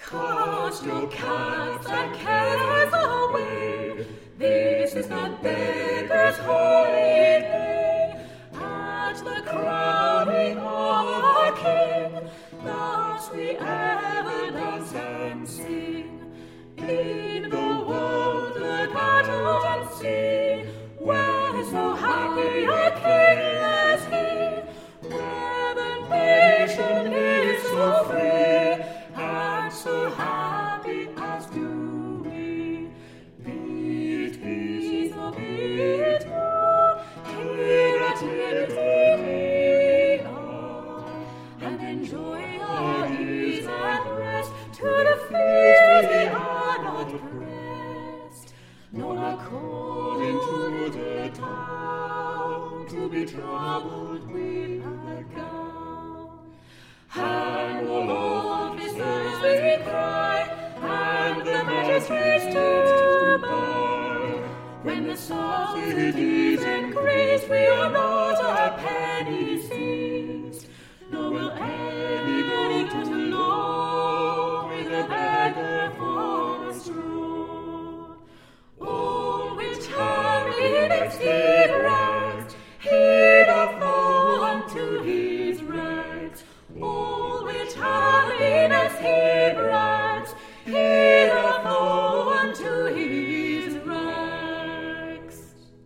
Cast your cares and cares away. This is the beggar's holiday. At the crowning of our King, thus we ever dance and sing. In the world look out and see, where is so happy a King as he, where the nation is so free, and so happy as do we. Beat, beat, oh, beat, oh, here at liberty we are, and enjoy our ease and rest. To the feet we are not pressed, nor according to the town, to be troubled with a gown. Hang all officers we cry, and the magistrates to buy. When the subsidies increase, we are not a penny seized, nor will any go to law with a beggar for a straw. All which have in exceed rags, he doth fall unto his rags. All which have in exceed rags, he doth fall unto his rags.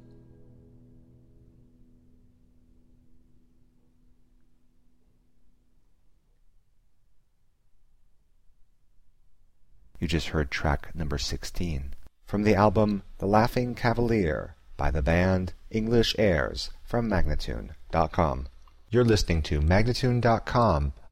You just heard track number 16 from the album The Laughing Cavalier by the band English Airs from Magnatune.com. You're listening to Magnatune.com,